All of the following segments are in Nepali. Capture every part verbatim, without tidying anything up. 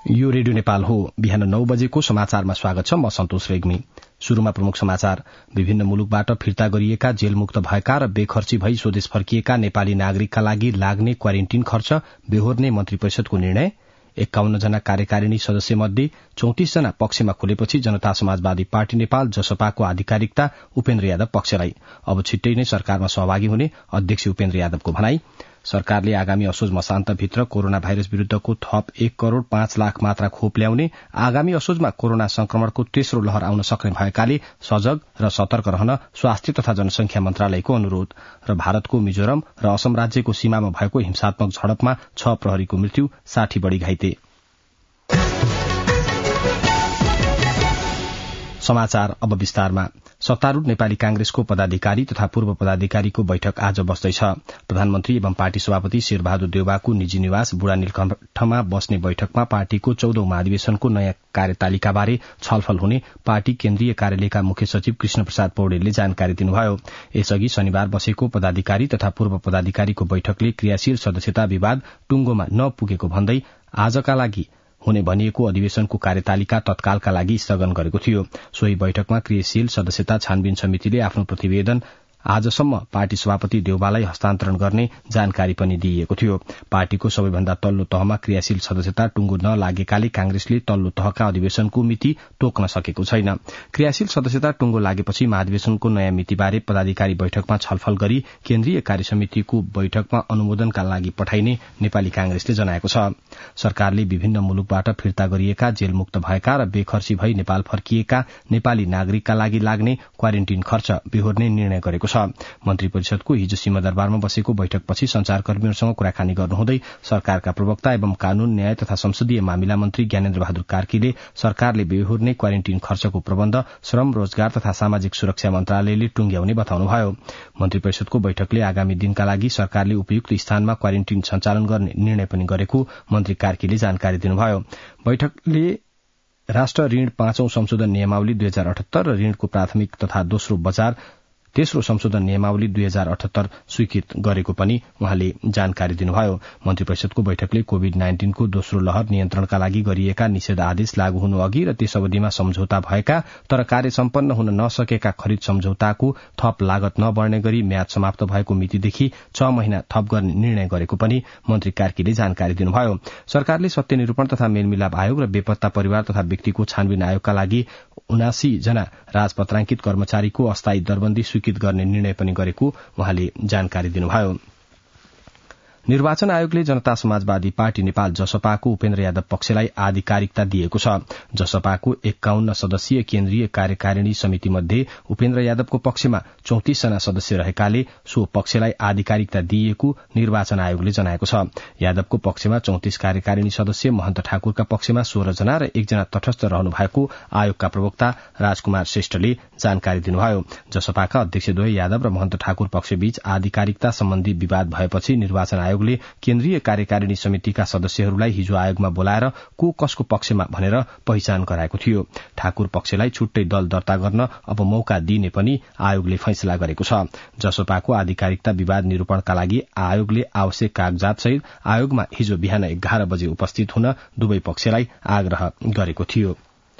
यो रेडियो नेपाल हो। बिहान नौ बजेको समाचारमा स्वागत छ। म सन्तोष रेग्मी। शुरूमा प्रमुख समाचार। विभिन्न मुलुकबाट फिर्ता गरिएका जेलमुक्त भएका र बेखर्ची भई स्वदेश फर्किएका नेपाली नागरिकका लागि लाग्ने क्वारेन्टिन खर्च बेहोर्ने मन्त्री परिषदको निर्णय। एक्काउन्न जना कार्यकारिणी सदस्य मध्ये चौतिस जना पक्षमा खुलेपछि जनता समाजवादी पार्टी नेपाल जसपाको आधिकारिकता उपेन्द्र यादव पक्षलाई। अब छिट्टै नै सरकारमा सहभागी हुने अध्यक्ष उपेन्द्र यादवको भनाई। सरकारले आगामी असोज मसान्तभित्र कोरोना भाइरस विरूद्धको थप एक करोड़ पाँच लाख मात्रा खोप ल्याउने, आगामी असोजमा कोरोना संक्रमणको तेस्रो लहर आउन सक्ने भएकाले सजग र सतर्क रहन स्वास्थ्य तथा जनसंख्या मन्त्रालयको अनुरोध। र भारतको मिजोरम र असम राज्यको सीमामा भएको हिंसात्मक झडपमा छ प्रहरीको मृत्यु, साठी बढ़ी घाइते। समाचार अब विस्तारमा। सत्तारूढ़ नेपाली कांग्रेसको पदाधिकारी तथा पूर्व पदाधिकारीको बैठक आज बस्दैछ। प्रधानमन्त्री एवं पार्टी सभापति शेरबहादुर देउवाको निजी निवास बुढा नीलकण्ठमा बस्ने बैठकमा पार्टीको चौधौं महाधिवेशनको नयाँ कार्यतालिकाबारे छलफल हुने पार्टी केन्द्रीय कार्यालयका मुख्य सचिव कृष्ण प्रसाद पौडेलले जानकारी दिनुभयो। यसअघि शनिबार बसेको पदाधिकारी तथा पूर्व पदाधिकारीको बैठकले क्रियाशील सदस्यता विवाद टुंगोमा नपुगेको भन्दै आजका लागि हुने भनिएको अधिवेशनको कार्यतालिका तत्कालका लागि स्थगन गरेको थियो। सोही बैठकमा क्रियाशील सदस्यता छानबिन समितिले आफ्नो प्रतिवेदन आजसम्म पार्टी सभापति देउवालाई हस्तान्तरण गर्ने जानकारी पनि दिइएको थियो। पार्टीको सबैभन्दा तल्लो तहमा क्रियाशील सदस्यता टुंगो नलागेकाले कांग्रेसले तल्लो तहका अधिवेशनको मिति तोक्न सकेको छैन। क्रियाशील सदस्यता टुंगो लागेपछि महाधिवेशनको नयाँ मितिबारे पदाधिकारी बैठकमा छलफल गरी केन्द्रीय कार्यसमितिको बैठकमा अनुमोदनका लागि पठाइने नेपाली कांग्रेसले जनाएको छ। सरकारले विभिन्न मुलुकबाट फिर्ता गरिएका जेलमुक्त भएका र बेखर्ची भई नेपाल फर्किएका नेपाली नागरिकका लागि लाग्ने क्वारेन्टिन खर्च बेहोर्ने निर्णय गरेको छ। मन्त्री परिषदको हिजो सिंहदरबारमा बसेको बैठकपछि संचारकर्मीहरूसँग कुराकानी गर्नुहुँदै सरकारका प्रवक्ता एवं कानून न्याय तथा संसदीय मामिला मन्त्री ज्ञानेन्द्र बहादुर कार्कीले सरकारले बेहोर्ने क्वारेन्टिन खर्चको प्रबन्ध श्रम रोजगार तथा सामाजिक सुरक्षा मन्त्रालयले टुंग्याउने बताउनुभयो। मन्त्री परिषदको बैठकले आगामी दिनका लागि सरकारले उपयुक्त स्थानमा क्वारेन्टिन सञ्चालन गर्ने निर्णय पनि गरेको मन्त्री कार्कीले जानकारी दिनुभयो। बैठकले राष्ट्र ऋण पाँचौं संशोधन नियमावली दुई हजार अठहत्तर र ऋणको प्राथमिक तथा दोस्रो बजार तेस्रो संशोधन नियमावली दुई हजार अठहत्तर स्वीकृत गरेको पनि उहाँले जानकारी दिनुभयो। मन्त्री परिषदको बैठकले कोविड नाइन्टीनको दोस्रो लहर नियन्त्रणका लागि गरिएका निषेध आदेश लागू हुनु अघि र त्यस अवधिमा सम्झौता भएका तर कार्य सम्पन्न हुन नसकेका खरिद सम्झौताको थप लागत नबढ्ने गरी म्याद समाप्त भएको मितिदेखि छ महिना थप गर्ने निर्णय गरेको पनि मन्त्री कार्कीले जानकारी दिनुभयो। सरकारले सत्य निरूपण तथा मेलमिलाप आयोग र बेपत्ता परिवार तथा व्यक्तिको छानबिन आयोगका लागि उनासी जना राजपत्रांकित कर्मचारीको अस्थायी दरबन्दी स्वीकृत गर्ने निर्णय पनि गरेको उहाँले जानकारी दिनुभयो। निर्वाचन आयोगले जनता समाजवादी पार्टी नेपाल जसपाको उपेन्द्र यादव पक्षलाई आधिकारिकता दिएको छ। जसपाको एक्काउन्न सदस्यीय केन्द्रीय कार्यकारिणी समिति मध्ये उपेन्द्र यादवको पक्षमा चौतिस जना सदस्य रहेकाले सो पक्षलाई आधिकारिकता दिइएको निर्वाचन आयोगले जनाएको छ। यादवको पक्षमा चौतिस कार्यकारिणी सदस्य, महन्त ठाकुरका पक्षमा सोह्र जना र एकजना तटस्थ रहनु भएको आयोगका प्रवक्ता राजकुमार श्रेष्ठले जानकारी दिनुभयो। जसपाका अध्यक्षद्वय यादव र महन्त ठाकुर पक्षबीच आधिकारिकता सम्बन्धी विवाद भएपछि निर्वाचन आयोग केन्द्रीय कार्यकारिणी समितिका सदस्यहरूलाई हिजो आयोगमा बोलाएर को कसको पक्षमा भनेर पहिचान गराएको थियो। ठाकुर पक्षलाई छुट्टै दल दर्ता गर्न अब मौका दिने पनि आयोगले फैसला गरेको छ। जसपाको आधिकारिकता विवाद निरूपणका लागि आयोगले आवश्यक कागजात सहित आयोगमा हिजो बिहान एघार बजे उपस्थित हुन दुवै पक्षलाई आग्रह गरेको थियो।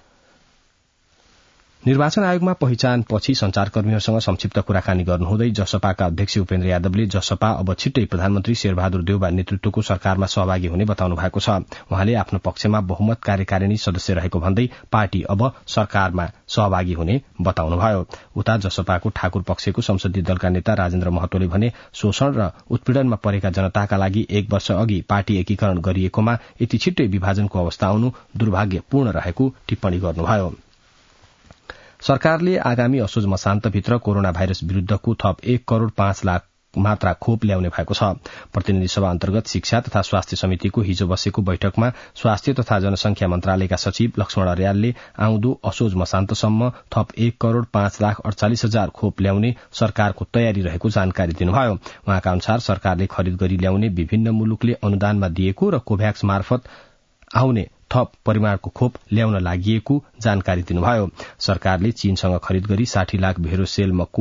निर्वाचन आयोगमा पहिचानपछि संचारकर्मीहरूसँग संक्षिप्त कुराकानी गर्नुहुँदै जसपाका अध्यक्ष उपेन्द्र यादवले जसपा अब छिट्टै प्रधानमन्त्री शेरबहादुर देउवा नेतृत्वको सरकारमा सहभागी हुने बताउनु भएको छ। उहाँले आफ्नो पक्षमा बहुमत कार्यकारिणी सदस्य रहेको भन्दै पार्टी अब सरकारमा सहभागी हुने बताउनुभयो। उता जसपाको ठाकुर पक्षको संसदीय दलका नेता राजेन्द्र महतोले भने शोषण र उत्पीड़नमा परेका जनताका लागि एक वर्ष अघि पार्टी एकीकरण गरिएकोमा यति छिट्टै विभाजनको अवस्था आउनु दुर्भाग्यपूर्ण रहेको टिप्पणी गर्नुभयो। सरकारले आगामी असोज मसान्तभित्र कोरोना भाइरस विरूद्धको थप एक करोड़ पाँच लाख मात्रा खोप ल्याउने भएको छ। प्रतिनिधि सभा अन्तर्गत शिक्षा तथा स्वास्थ्य समितिको हिजो बसेको बैठकमा स्वास्थ्य तथा जनसंख्या मन्त्रालयका सचिव लक्ष्मण अर्यालले आउँदो असोज मसान्तसम्म थप एक करोड़ पाँच लाख अड़चालिस हजार खोप ल्याउने सरकारको तयारी रहेको जानकारी दिनुभयो। उहाँका अनुसार सरकारले खरिद गरी ल्याउने विभिन्न मुलुकले अनुदानमा दिएको र कोभ्याक्स मार्फत आउने थप परिमाणको खोप ल्याउन लागि जानकारी दिनुभयो। सरकारले चीनसँग खरिद गरी साठी लाख भेरोसेल मको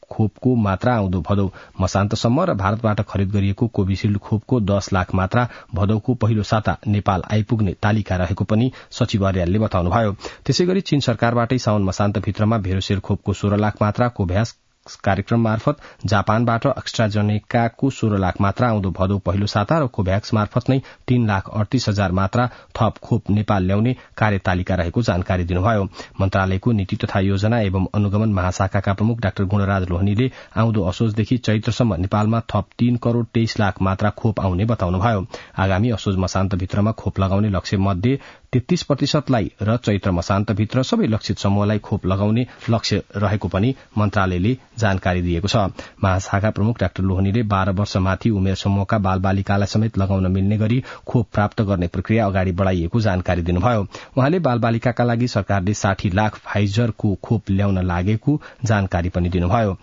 खोपको मात्रा आउँदो भदौ मसान्तसम्म र भारतबाट खरिद गरिएको कोविशील्ड खोपको दस लाख मात्रा भदौको पहिलो साता नेपाल आइपुग्ने तालिका रहेको पनि सचिव अर्यालले बताउनुभयो। त्यसै गरी चीन सरकारबाटै साउन मसान्तभित्रमा भेरोसेल खोपको सोह्र लाख मात्रा, कोभ्याक्स कार्यक्रम मार्फत जापानबाट एक्स्ट्राजेनेकाको सोह्र लाख मात्रा आउँदो भदौ पहिलो साता र कोभ्याक्स मार्फत नै तीन लाख अडतीस हजार मात्रा थप खोप नेपाल ल्याउने कार्यतालिका रहेको जानकारी दिनुभयो। मन्त्रालयको नीति तथा योजना एवं अनुगमन महाशाखाका प्रमुख डाक्टर गुणराज लोहनीले आउँदो असोजदेखि चैत्रसम्म नेपालमा थप तीन करोड़ तेइस लाख मात्रा खोप आउने बताउनुभयो। आगामी असोज मसान्तभित्रमा खोप लगाउने लक्ष्य मध्ये तेत्तीस प्रतिशतलाई र चैत्र मसान्तभित्र सबै लक्षित समूहलाई खोप लगाउने लक्ष्य रहेको पनि मन्त्रालयले जानकारी दिएको छ। महाशाखा प्रमुख डाक्टर लोहनीले बाह्र वर्षमाथि उमेर समूहका बालबालिकालाई समेत लगाउन मिल्ने गरी खोप प्राप्त गर्ने प्रक्रिया अगाडि बढ़ाइएको जानकारी दिनुभयो। उहाँले बालबालिकाका लागि सरकारले साठी लाख फाइजरको खोप ल्याउन लागेको जानकारी पनि दिनुभयो।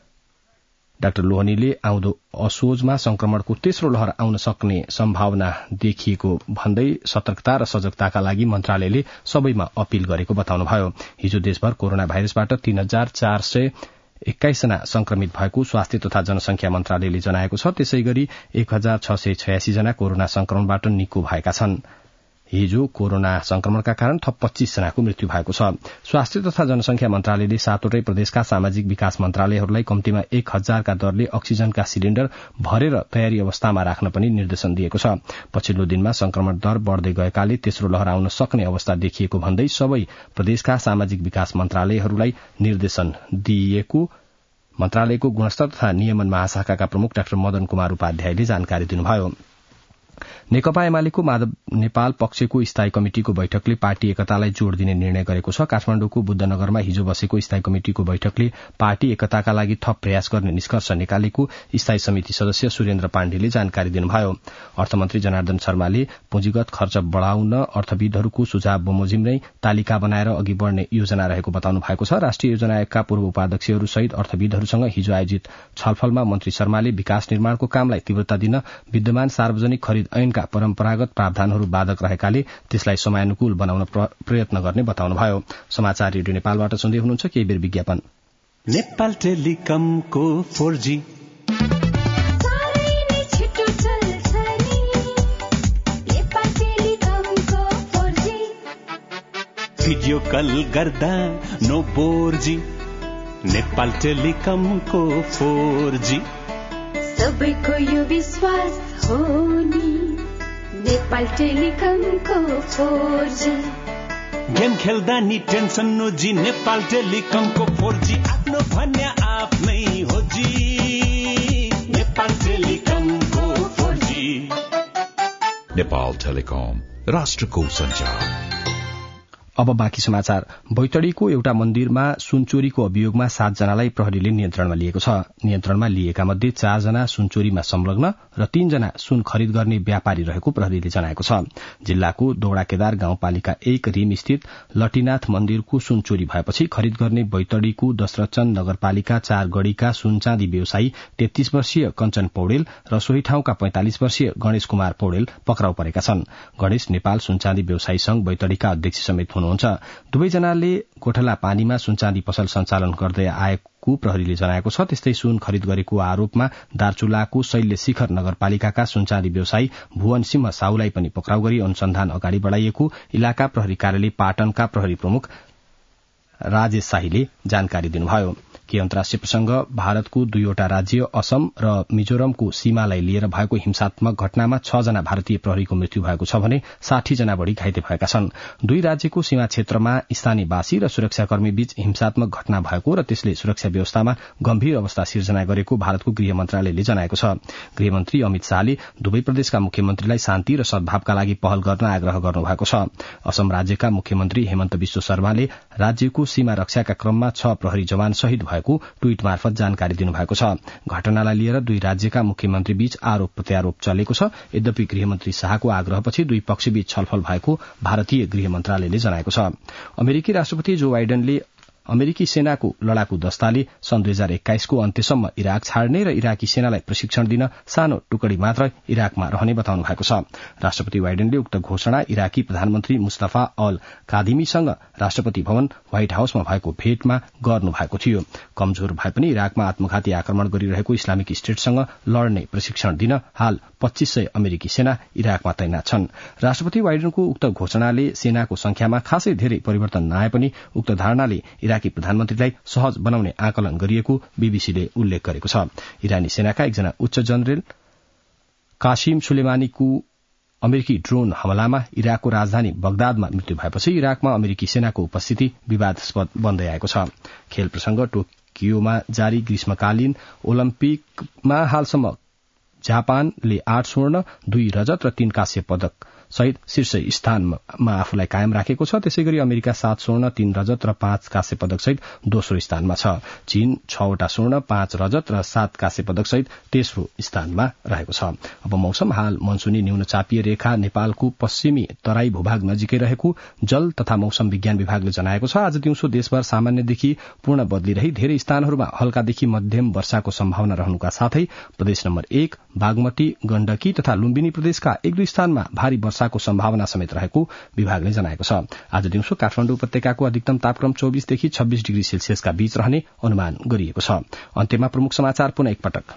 डाक्टर लोहनीले आउँदो असोजमा संक्रमणको तेस्रो लहर आउन सक्ने सम्भावना देखिएको भन्दै सतर्कता र सजगताका लागि मन्त्रालयले सबैमा अपील गरेको बताउनुभयो। हिजो देशभर कोरोना भाइरसबाट तीन हजार चार सय एक्काइस जना संक्रमित भएको स्वास्थ्य तथा जनसंख्या मन्त्रालयले जनाएको छ। त्यसै गरी एक हजार छ सय छयासी जना कोरोना संक्रमणबाट निको भएका छन्। हिजो कोरोना संक्रमणका कारण थप पच्चीस जनाको मृत्यु भएको छ। स्वास्थ्य तथा जनसंख्या मन्त्रालयले सातवटै प्रदेशका सामाजिक विकास मन्त्रालयहरूलाई कम्तीमा एक हजारका दरले अक्सिजनका सिलिण्डर भरेर तयारी अवस्थामा राख्न पनि निर्देशन दिएको छ। पछिल्लो दिनमा संक्रमण दर बढ़दै गएकाले तेस्रो लहर आउन सक्ने अवस्था देखिएको भन्दै सबै प्रदेशका सामाजिक विकास मन्त्रालयहरूलाई निर्देशन दिएको मन्त्रालयको गुणस्तर तथा नियमन महाशाखाका प्रमुख डाक्टर मदन कुमार उपाध्यायले जानकारी दिनुभयो। नेकपा एमालेको माधव नेपाल पक्षको स्थायी कमिटिको बैठकले पार्टी एकतालाई जोड़ दिने निर्णय गरेको छ। काठमाडौँको बुद्धनगरमा हिजो बसेको स्थायी कमिटिको बैठकले पार्टी एकताका लागि थप प्रयास गर्ने निष्कर्ष निकालेको स्थायी समिति सदस्य सुरेन्द्र पाण्डेले जानकारी दिनुभयो। अर्थमन्त्री जनार्दन शर्माले पुँजीगत खर्च बढ़ाउन अर्थविदहरूको सुझाव बमोजिम नै तालिका बनाएर अघि बढ़ने योजना रहेको बताउनु भएको छ। राष्ट्रिय योजना आयोगका पूर्व उपाध्यक्षहरू सहित अर्थविदहरूसँग हिजो आयोजित छलफलमा मन्त्री शर्माले विकास निर्माणको कामलाई तीव्रता दिन विद्यमान सार्वजनिक खरिद ऐनका परम्परागत प्रावधानहरू बाधक रहेकाले त्यसलाई समयानुकूल बनाउन प्रयत्न गर्ने बताउनुभयो। समाचार रेडियो नेपालबाट सुन्दै हुनुहुन्छ। केही बेर विज्ञापन। नेपाल टेलिकमको फोर जी भिडियो कल गर्दा नो बोर जी। नेपाल टेलिकमको फोर जी सबैको यो विश्वास हो नि। नेपाल टेलिकमको फोर जी गेम खेल्दा नि टेन्सन नो जी। नेपाल टेलिकमको फोर जी आफ्नो भन्या आफ्नै हो जी। नेपाल टेलिकमको फोर जी। नेपाल टेलिकम राष्ट्रको संचार। अब बाँकी समाचार। बैतडीको एउटा मन्दिरमा सुन चोरीको अभियोगमा सात जनालाई प्रहरीले नियन्त्रणमा लिएको छ। नियन्त्रणमा लिएका मध्ये चार जना सुन चोरीमा संलग्न र तीन जना सुन खरिद गर्ने व्यापारी रहेको प्रहरीले जनाएको छ। जिल्लाको दोडाकेदार गाउँपालिका एक रिम स्थित लटीनाथ मन्दिरको सुन चोरी भएपछि खरिद गर्ने बैतडीको दशरथचन्द नगरपालिका चार गढ़ीका सुन चाँदी व्यवसायी तेत्तीस वर्षीय कञ्चन पौडेल र सोही ठाउँका पैंतालिस वर्षीय गणेश कुमार पौडेल पक्राउ परेका छन्। गणेश नेपाल सुनचाँदी व्यवसायी संघ बैतडीका अध्यक्ष समेत हुनुहुन्छ। दुवैजनाले गोठला पानीमा सुनचाँदी पसल सञ्चालन गर्दै आएको प्रहरीले जनाएको छ। त्यस्तै सुन खरिद गरेको आरोपमा दार्चुलाको शैल्य शिखर नगरपालिकाका सुनचाँदी व्यवसायी भुवन सिंह साउलाई पनि पक्राउ गरी अनुसन्धान अगाडि बढ़ाइएको इलाका प्रहरी कार्यालय पाटनका प्रहरी प्रमुख राजेश शाहीले जानकारी दिनुभयो। के अन्तर्राष्ट्रिय प्रसंग। भारतको दुईवटा राज्य असम र मिजोरमको सीमालाई लिएर भएको हिंसात्मक घटनामा छ जना भारतीय प्रहरीको मृत्यु भएको छ भने साठी जना बढ़ी घाइते भएका छन्। दुई राज्यको सीमा क्षेत्रमा स्थानीयवासी र सुरक्षाकर्मी बीच हिंसात्मक घटना भएको र त्यसले सुरक्षा व्यवस्थामा गम्भीर अवस्था सिर्जना गरेको भारतको गृह मन्त्रालयले जनाएको छ। गृहमन्त्री अमित शाहले दुवै प्रदेशका मुख्यमन्त्रीलाई शान्ति र सद्भावका लागि पहल गर्न आग्रह गर्नुभएको छ। असम राज्यका मुख्यमन्त्री हेमन्त विश्व शर्माले राज्यको सीमा रक्षाका क्रममा छ प्रहरी जवान शहीद भएको ट्वीट मार्फत जानकारी दिनुभएको छ। घटनालाई लिएर दुई राज्यका मुख्यमन्त्री बीच आरोप प्रत्यारोप चलेको छ। यद्यपि गृहमन्त्री शाहको आग्रहपछि दुई पक्षबीच छलफल भएको भारतीय गृह मन्त्रालयले जनाएको छ। अमेरिकी राष्ट्रपति जो बाइडेनले अमेरिकी सेनाको लडाकू दस्ताले सन् दुई हजार एक्काइसको अन्त्यसम्म इराक छाड्ने र इराकी सेनालाई प्रशिक्षण दिन सानो टुकडी मात्र इराकमा रहने बताउनु भएको छ। राष्ट्रपति बाइडेनले उक्त घोषणा इराकी प्रधानमन्त्री मुस्तफा अल कादिमीसँग राष्ट्रपति भवन व्हाइट हाउसमा भएको भेटमा गर्नु भएको थियो। कमजोर भए पनि इराकमा आत्मघाती आक्रमण गरिरहेको इस्लामिक स्टेटसँग लड्ने प्रशिक्षण दिन हाल पच्चीस सय अमेरिकी सेना इराकमा तैनात छन्। राष्ट्रपति बाइडेनको उक्त घोषणाले सेनाको संख्यामा खासै धेरै परिवर्तन नआए पनि उक्त धारणाले इराकी प्रधानमन्त्रीलाई सहज बनाउने आकलन गरिएको बीबीसीले उल्लेख गरेको छ। इरानी सेनाका एकजना उच्च जनरल कासिम सुलेमानीको अमेरिकी ड्रोन हमलामा इराकको राजधानी बगदादमा मृत्यु भएपछि इराकमा अमेरिकी सेनाको उपस्थिति विवादास्पद बन्दै आएको छ। खेल प्रसंग टोकियोमा जारी ग्रीष्मकालीन ओलम्पिकमा हालसम्म जापानले आठ स्वर्ण दुई रजत र तीन कांस्य पदक सहित शीर्ष स्थानमा आफूलाई कायम राखेको छ। त्यसैगरी अमेरिका सात स्वर्ण तीन रजत र पाँच कांस्य पदक सहित दोस्रो स्थानमा छ। चीन छवटा स्वर्ण पाँच रजत र सात कांस्य पदक सहित तेस्रो स्थानमा रहेको छ। अब मौसम। हाल मनसूनी न्यूनचापीय रेखा नेपालको पश्चिमी तराई भूभाग नजिकै रहेको जल तथा मौसम विज्ञान विभागले जनाएको छ। आज दिउँसो देशभर सामान्यदेखि पूर्ण बदली रही धेरै स्थानहरूमा हल्कादेखि मध्यम वर्षाको सम्भावना रहनुका साथै प्रदेश नम्बर एक बागमती गण्डकी तथा लुम्बिनी प्रदेशका एक दुई स्थानमा भारी वर्षाको सम्भावना समेत रहेको विभागले जनाएको छ। आज दिउँसो काठमाडौँ उपत्यकाको अधिकतम तापक्रम चौबीसदेखि छब्बीस डिग्री सेल्सियसका बीच रहने अनुमान गरिएको छ। अन्त्यमा प्रमुख समाचार पुनः एकपटक।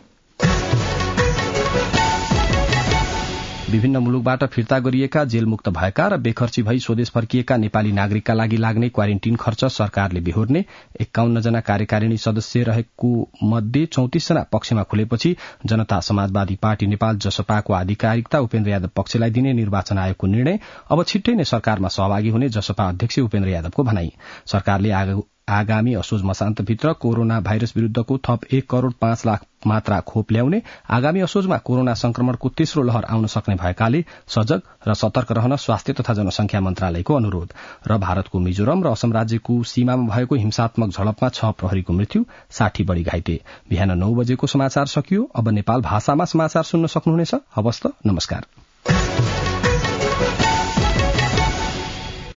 विभिन्न मुलुकबाट फिर्ता गरिएका जेलमुक्त भएका र बेखर्ची भई स्वदेश फर्किएका नेपाली नागरिकका लागि लाग्ने क्वारेन्टिन खर्च सरकारले बेहोर्ने एकाउन्न जना कार्यकारिणी सदस्य रहेको मध्ये चौतिस जना पक्षमा खुलेपछि जनता समाजवादी पार्टी नेपाल जसपाको आधिकारिकता उपेन्द्र यादव पक्षलाई दिने निर्वाचन आयोगको निर्णय। अब छिट्टै नै सरकारमा सहभागी हुने जसपा अध्यक्ष उपेन्द्र यादवको भनाई। सरकारले आगामी असोज मसान्तभित्र कोरोना भाइरस विरूद्धको थप एक करोड़ पाँच लाख मात्रा खोप ल्याउने, आगामी असोजमा कोरोना संक्रमणको तेस्रो लहर आउन सक्ने भएकाले सजग र सतर्क रहन स्वास्थ्य तथा जनसंख्या मन्त्रालयको अनुरोध। र भारतको मिजोरम र असम राज्यको सीमामा भएको हिंसात्मक झडपमा छ प्रहरीको मृत्यु, साठी बढ़ी घाइते। बिहान नौ बजेको समाचार सकियो। अब नेपाल भाषामा समाचार सुन्न सक्नुहुनेछ। हवस् त, नमस्कार।